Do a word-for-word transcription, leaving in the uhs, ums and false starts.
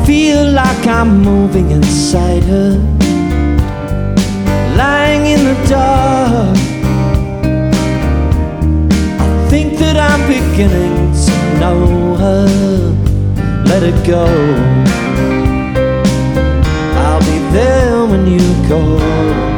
feel like I'm moving inside her, lying in the dark. I think that I'm beginning to know her. Let it go, I'll be there when you call.